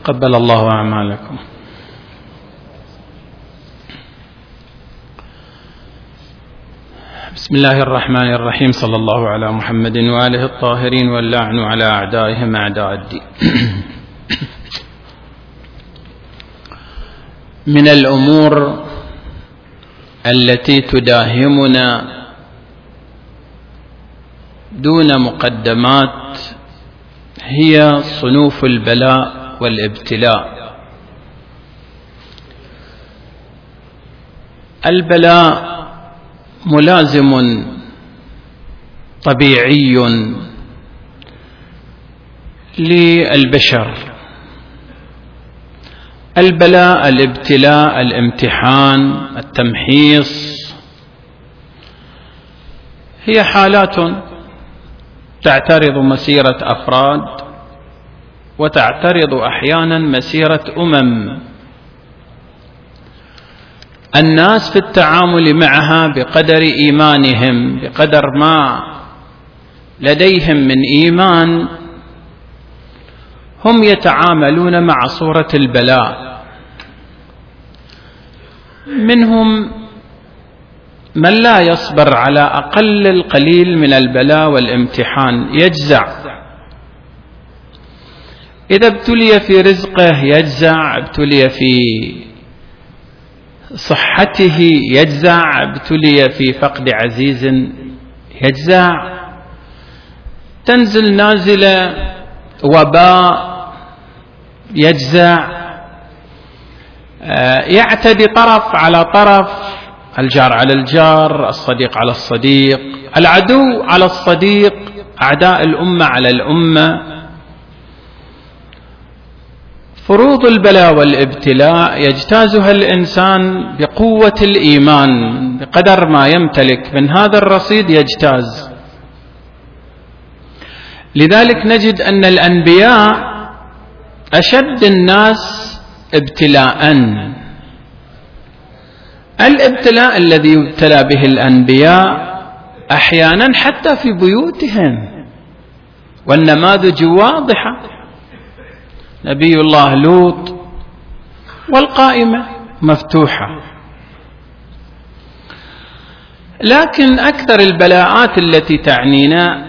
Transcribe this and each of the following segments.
تقبل الله أعمالكم. بسم الله الرحمن الرحيم. صلى الله على محمد وآله الطاهرين واللعن على أعدائهم أعداء الدين. من الأمور التي تداهمنا دون مقدمات هي صنوف البلاء والابتلاء. البلاء ملازم طبيعي للبشر. البلاء، الابتلاء، الامتحان، التمحيص هي حالات تعترض مسيرة أفراد وتعترض أحيانا مسيرة أمم. الناس في التعامل معها بقدر إيمانهم، بقدر ما لديهم من إيمان هم يتعاملون مع صورة البلاء. منهم من لا يصبر على أقل القليل من البلاء والامتحان، يجزع. إذا ابتلي في رزقه يجزع، ابتلي في صحته يجزع، ابتلي في فقد عزيز يجزع. تنزل نازلة وباء يجزع. يعتدي طرف على طرف، الجار على الجار، الصديق على الصديق، العدو على الصديق، أعداء الأمة على الأمة. فروض البلاء والابتلاء يجتازها الإنسان بقوة الإيمان، بقدر ما يمتلك من هذا الرصيد يجتاز. لذلك نجد أن الأنبياء أشد الناس ابتلاءً. الابتلاء الذي يبتلى به الأنبياء أحيانا حتى في بيوتهم، والنماذج واضحة. نبي الله لوط والقائمة مفتوحة. لكن أكثر البلاءات التي تعنينا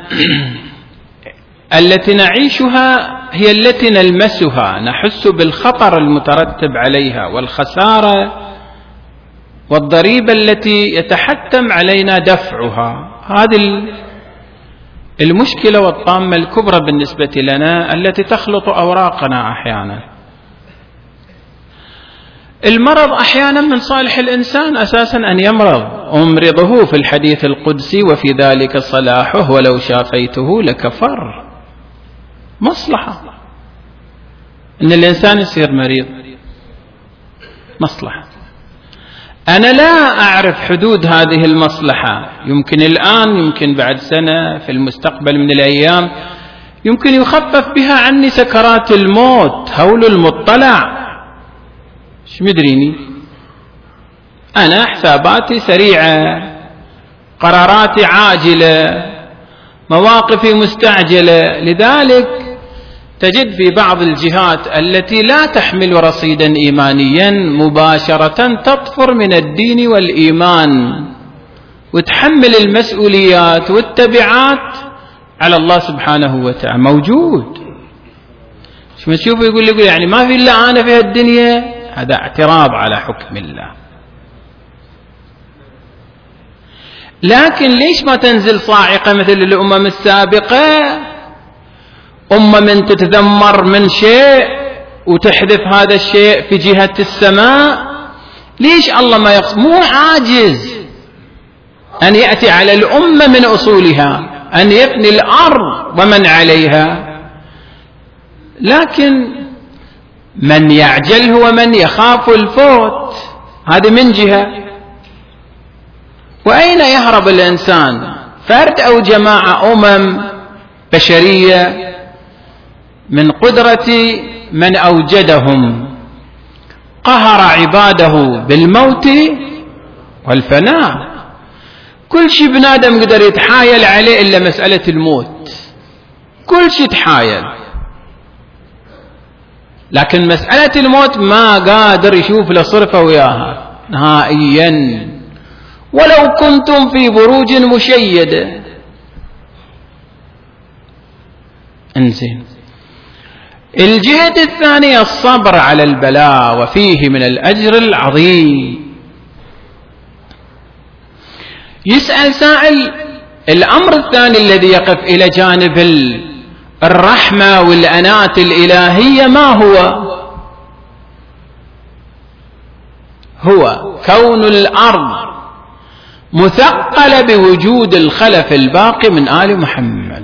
التي نعيشها هي التي نلمسها، نحس بالخطر المترتب عليها والخسارة والضريبة التي يتحتم علينا دفعها. هذه المشكلة والطامة الكبرى بالنسبة لنا التي تخلط أوراقنا أحيانا. المرض أحيانا من صالح الإنسان أساسا أن يمرض. أمرضه في الحديث القدسي وفي ذلك صلاحه ولو شافيته لكفر. مصلحة أن الإنسان يصير مريض، مصلحة. أنا لا أعرف حدود هذه المصلحة، يمكن الآن، يمكن بعد سنة، في المستقبل من الأيام يمكن يخفف بها عني سكرات الموت. هول المطلع شو مدريني أنا، حساباتي سريعة، قراراتي عاجلة، مواقفي مستعجلة. لذلك تجد في بعض الجهات التي لا تحمل رصيدا إيمانيا مباشرة تطفر من الدين والإيمان وتحمل المسؤوليات والتبعات على الله سبحانه وتعالى. موجود. شو ما تشوفه يقول يعني ما في إلا أنا في الدنيا، هذا اعتراض على حكم الله. لكن ليش ما تنزل صاعقة مثل الأمم السابقة؟ من تتذمر من شيء وتحذف هذا الشيء في جهة السماء. ليش الله ما يقصد؟ مو عاجز أن يأتي على الأمة من أصولها، أن يفني الأرض ومن عليها. لكن من يعجل هو من يخاف الفوت. هذه من جهة. وأين يهرب الإنسان؟ فرد أو جماعة، بشرية، من قدرة من أوجدهم قهر عباده بالموت والفناء. كل شيء بنادم قدر يتحايل عليه إلا مسألة الموت. كل شيء تحايل. لكن مسألة الموت ما قادر يشوف له صرفة وياها نهائيا ولو كنتم في بروج مشيدة. انزين. الجهة الثانية الصبر على البلاء وفيه من الأجر العظيم. يسأل سائل الأمر الثاني الذي يقف إلى جانب الرحمة والأناة الإلهية ما هو كون الأرض مثقلة بوجود الخلف الباقي من آل محمد.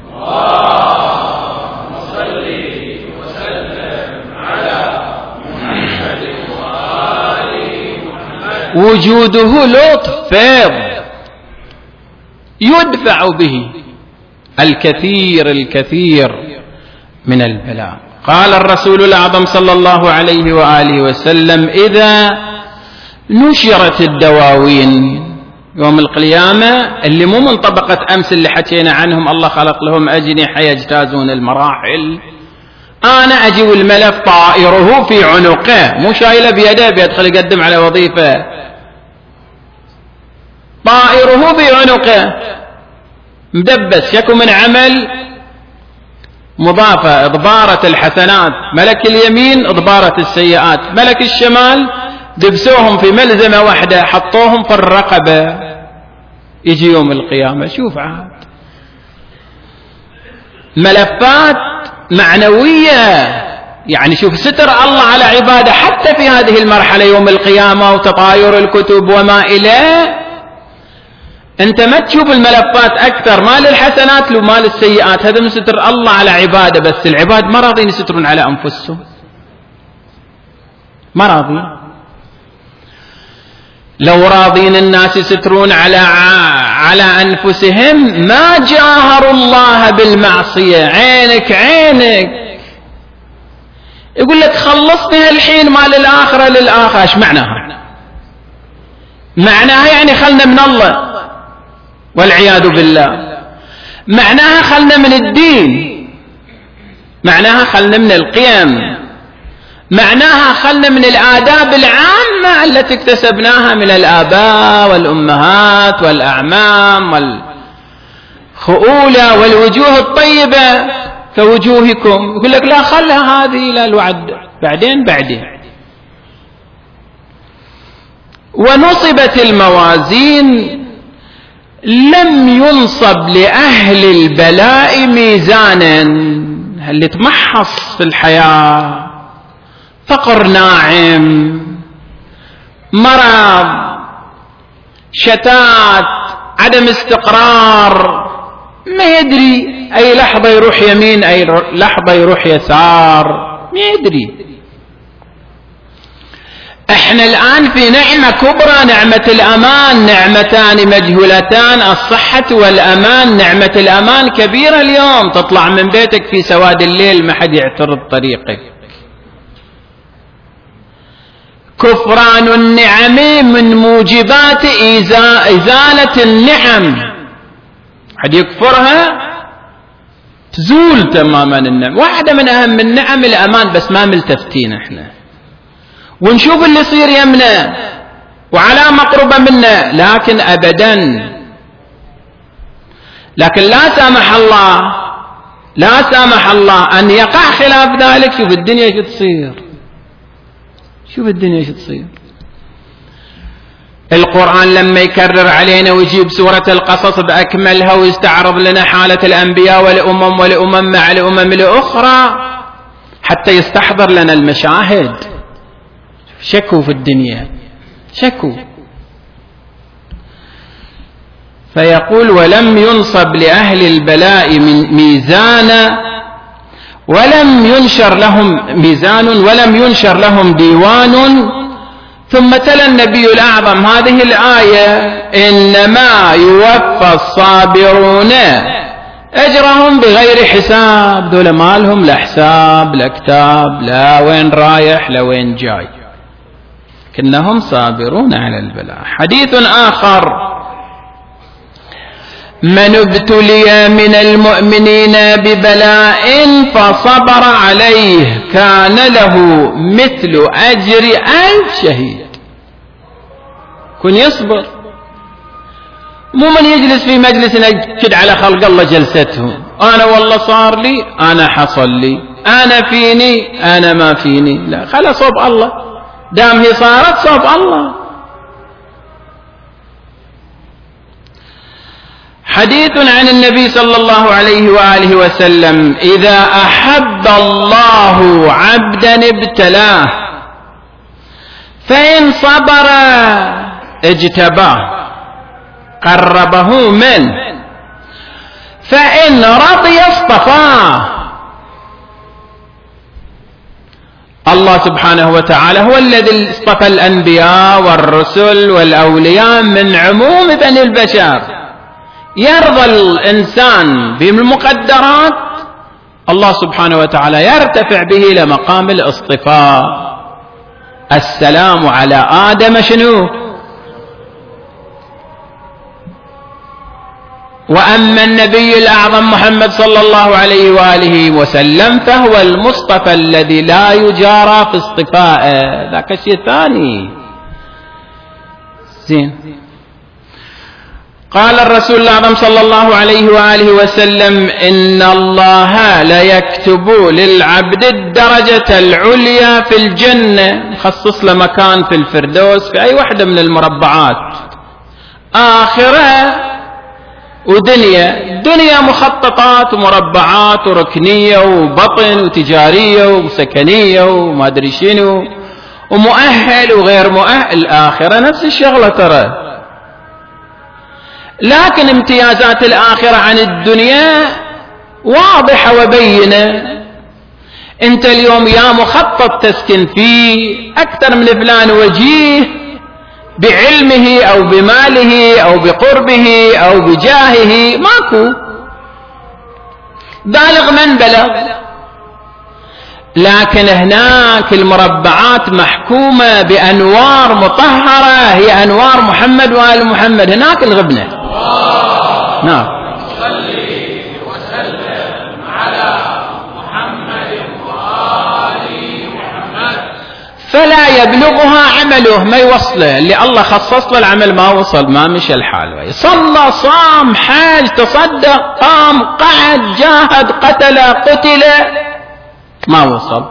وجوده لطف فيض يدفع به الكثير من البلاء. قال الرسول الأعظم صلى الله عليه وآله وسلم إذا نشرت الدواوين يوم القيامة اللي مو من طبقة أمس اللي حكينا عنهم الله خلق لهم أجنحة يجتازون المراحل، أنا أجي والملف طائره في عنقه مو شايله بيده بيدخل يقدم على وظيفة، طائره في عنقه مدبس يكون من عمل مضافة إضبارة الحسنات، ملك اليمين إضبارة السيئات، ملك الشمال دبسوهم في ملزمة واحدة حطوهم في الرقبة. يجي يوم القيامة شوف عاد ملفات معنوية، يعني شوف ستر الله على عباده حتى في هذه المرحلة يوم القيامة وتطاير الكتب وما إليه. انت ما تشوف الملفات اكثر مال الحسنات لو مال السيئات، هذا من ستر الله على عباده. بس العباد ما راضين يسترون على انفسهم، ما راضين. لو راضين الناس يسترون على انفسهم ما جاهروا الله بالمعصية. عينك يقول لك خلصني الحين مال الآخرة للآخرة. ايش معناها يعني خلنا من الله والعياذ بالله، معناها خلنا من الدين، معناها خلنا من القيم، معناها خلنا من الآداب العامة التي اكتسبناها من الآباء والأمهات والأعمام والخؤولة والوجوه الطيبة كوجوهكم. يقول لك لا خلها هذه لا الوعد بعدين. ونصبت الموازين لم ينصب لأهل البلاء ميزانا. اللي تمحص في الحياة فقر ناعم، مرض، شتات، عدم استقرار، ما يدري أي لحظة يروح يمين أي لحظة يروح يسار، ما يدري. احنا الآن في نعمة كبرى، نعمة الأمان، نعمتان مجهولتان، الصحة والأمان. نعمة الأمان كبيرة اليوم، تطلع من بيتك في سواد الليل ما حد يعترض طريقك. كفران النعم من موجبات إزالة النعم، حد يكفرها تزول تماما النعم. واحدة من أهم النعم الأمان، بس ما ملتفتين احنا ونشوف اللي يصير يمنا وعلى مقربة منا، لكن أبدا. لكن لا سامح الله أن يقع خلاف ذلك. شوف الدنيا ايش تصير. القرآن لما يكرر علينا ويجيب سورة القصص بأكملها ويستعرض لنا حالة الأنبياء والأمم مع الأمم الأخرى حتى يستحضر لنا المشاهد. شكوا في الدنيا، شكوا. فيقول ولم ينصب لأهل البلاء من ميزان ولم ينشر لهم ديوان. ثم تلا النبي الأعظم هذه الآية: إنما يوفى الصابرون أجرهم بغير حساب. دول ما لهم لا حساب لا كتاب، لا وين رايح لا وين جاي، كنهم صابرون على البلاء. حديث آخر: من ابتلي من المؤمنين ببلاء فصبر عليه كان له مثل أجر 1000 شهيد. كن يصبر، مو من يجلس في مجلس ينكد على خلق الله جلسته، أنا والله صار لي، أنا حصل لي، أنا فيني، أنا ما فيني. لا، خلا صوب الله، دام هي صارت صوب الله. حديث عن النبي صلى الله عليه وآله وسلم: إذا أحب الله عبدا ابتلاه فإن صبر اجتباه قربه منه، فإن رضي اصطفاه. الله سبحانه وتعالى هو الذي اصطفى الأنبياء والرسل والأولياء من عموم بني البشر. يرضى الإنسان بالمقدرات، الله سبحانه وتعالى يرتفع به إلى مقام الاصطفاء. السلام على آدم شنو؟ وأما النبي الأعظم محمد صلى الله عليه وآله وسلم فهو المصطفى الذي لا يجارى في اصطفائه، ذاك شيء ثاني. زين. قال الرسول الأعظم صلى الله عليه وآله وسلم: إن الله ليكتب للعبد الدرجة العليا في الجنة، خصص له مكان في الفردوس في أي واحدة من المربعات، آخرة ودنيا. دنيا مخططات ومربعات وركنية وبطن وتجارية وسكنية وما أدري شنو ومؤهل وغير مؤهل. الآخرة نفس الشغلة ترى، لكن امتيازات الآخرة عن الدنيا واضحة وبينة. انت اليوم يا مخطط تسكن فيه أكثر من فلان وجيه بعلمه أو بماله أو بقربه أو بجاهه، ماكو، بالغ من بلغ. لكن هناك المربعات محكومة بأنوار مطهرة، هي أنوار محمد وآل محمد، هناك الغبنة. نعم. صلي وسلم على محمد وآل محمد. فلا يبلغها عمله، ما يوصله، اللي الله خصص له العمل ما وصل، ما مشى الحال. صلى، صام، حاج، تصدق، قام، قعد، جاهد، قتل، قتل، ما وصل.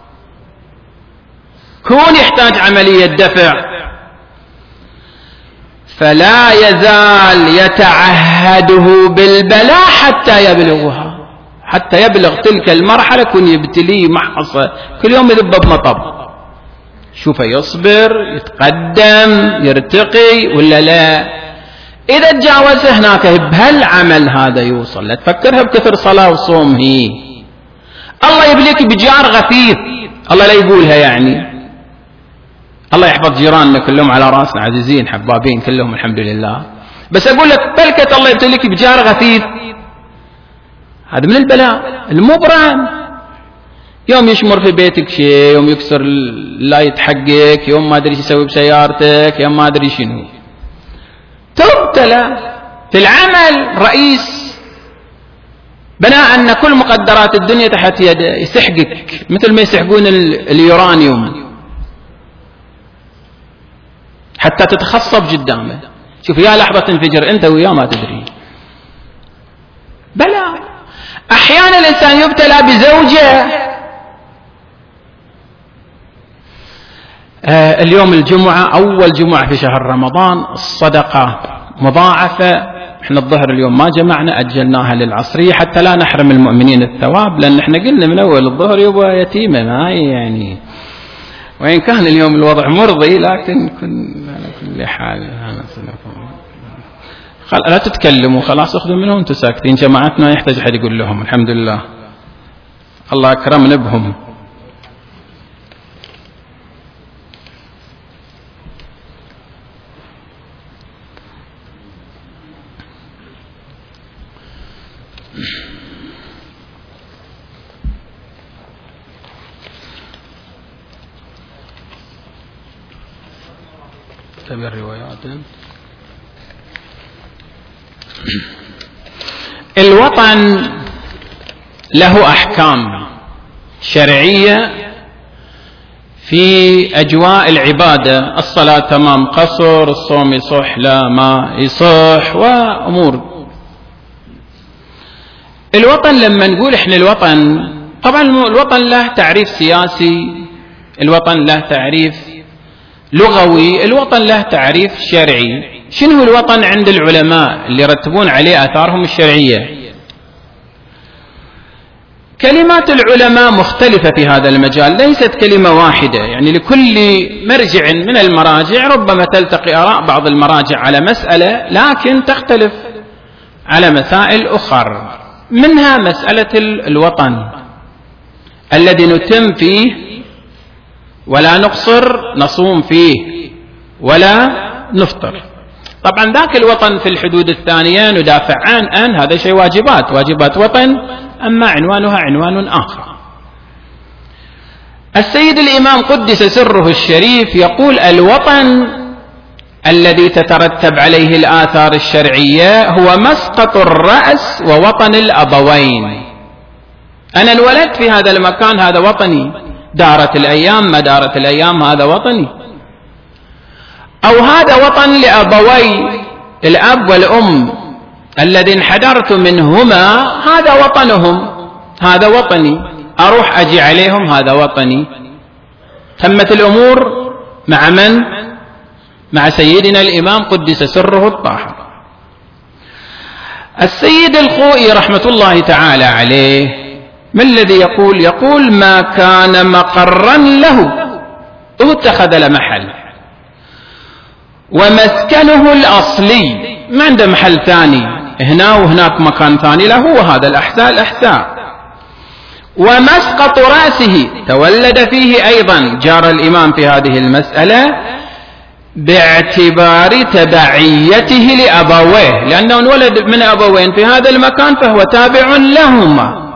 كون يحتاج عملية دفع، فلا يزال يتعهده بالبلاء حتى يبلغها، حتى يبلغ تلك المرحلة. كن يبتليه محصة كل يوم يذب بمطب، شوفه يصبر، يتقدم، يرتقي ولا لا. إذا تجاوز هناك بهالعمل هذا يوصل. لا تفكرها بكثر صلاة وصوم. هي الله يبليك بجار غثيث، الله لا يقولها يعني. الله يحفظ جيراننا كلهم على راسنا، عزيزين حبابين كلهم الحمد لله. بس أقول لك بلكة الله يبتليك بجار غثيث، هذا من البلاء المبرم. يوم يشمر في بيتك شيء، يوم يكسر لا يتحقق، يوم ما أدري يسوي بسيارتك، يوم ما أدري شنو، تبتلى. في العمل رئيس بناء أن كل مقدرات الدنيا تحت يده، يسحقك مثل ما يسحقون اليورانيوم حتى تتخصب قدامه. شوف يا لحظة تنفجر أنت وياه ما تدري. بلى أحيانا الإنسان يبتلى بزوجة. اليوم الجمعة، أول جمعة في شهر رمضان، الصدقة مضاعفة. احنا الظهر اليوم ما جمعنا، أجلناها للعصرية حتى لا نحرم المؤمنين الثواب، لأن احنا قلنا من أول الظهر يبقى يتيمة، ما يعني وإن كان اليوم الوضع مرضي، لكن على كل حال لا تتكلموا، خلاص اخذوا منهم انتم ساكتين. جماعتنا يحتاج أحد يقول لهم الحمد لله، الله أكرمنا بهم. تبع الروايات الوطن له أحكام شرعية في أجواء العبادة، الصلاة تمام قصر، الصوم يصح لا ما يصح، وأمور. الوطن لما نقول إحنا الوطن، طبعا الوطن له تعريف سياسي، الوطن له تعريف لغوي، الوطن له تعريف شرعي. شنو الوطن عند العلماء اللي يرتبون عليه آثارهم الشرعية؟ كلمات العلماء مختلفة في هذا المجال، ليست كلمة واحدة، يعني لكل مرجع من المراجع ربما تلتقي آراء بعض المراجع على مسألة لكن تختلف على مسائل أخرى، منها مسألة الوطن الذي نتم فيه ولا نقصر، نصوم فيه ولا نفطر. طبعا ذاك الوطن في الحدود الثانية ندافع عنه، هذا شيء واجبات وطن، أما عنوانها عنوان آخر. السيد الإمام قدس سره الشريف يقول: الوطن الذي تترتب عليه الآثار الشرعية هو مسقط الرأس ووطن الأبوين. أنا انولدت في هذا المكان، هذا وطني، دارت الأيام ما دارت الأيام هذا وطني، أو هذا وطن لأبوي، الأب والأم الذي انحدرت منهما، هذا وطنهم، هذا وطني، أروح أجي عليهم، هذا وطني. تمت الأمور مع من؟ مع سيدنا الإمام قدس سره الطاهر. السيد الخوئي رحمة الله تعالى عليه ما الذي يقول؟ يقول: ما كان مقرا له اتخذ له محل، ومسكنه الأصلي ما عنده محل ثاني، هنا وهناك مكان ثاني له، وهذا الأحساء. ومسقط رأسه تولد فيه أيضا، جار الإمام في هذه المسألة باعتبار تبعيته لأبويه، لأنه انولد من أبوين في هذا المكان فهو تابع لهما،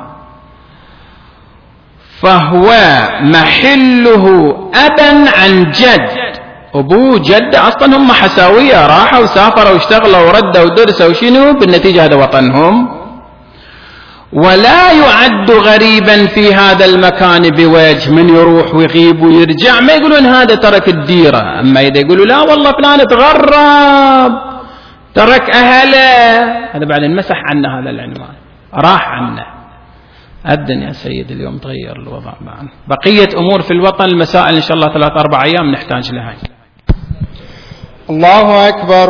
فهو محله أبا عن جد. أبوه جد أصلا هم حساوية، راحوا وسافروا واشتغلوا وردوا ودرسوا وشنو، بالنتيجة هذا وطنهم. ولا يعد غريبا في هذا المكان بوجه، من يروح ويغيب ويرجع ما يقولون هذا ترك الديرة. أما إذا يقولوا لا والله فلان تغرب ترك أهله، هذا بعدين مسح عنا هذا العنوان، راح عنا. أبدا يا سيد اليوم تغير الوضع معنا. بقية أمور في الوطن المسائل إن شاء الله 3-4 أيام نحتاج لها. الله أكبر.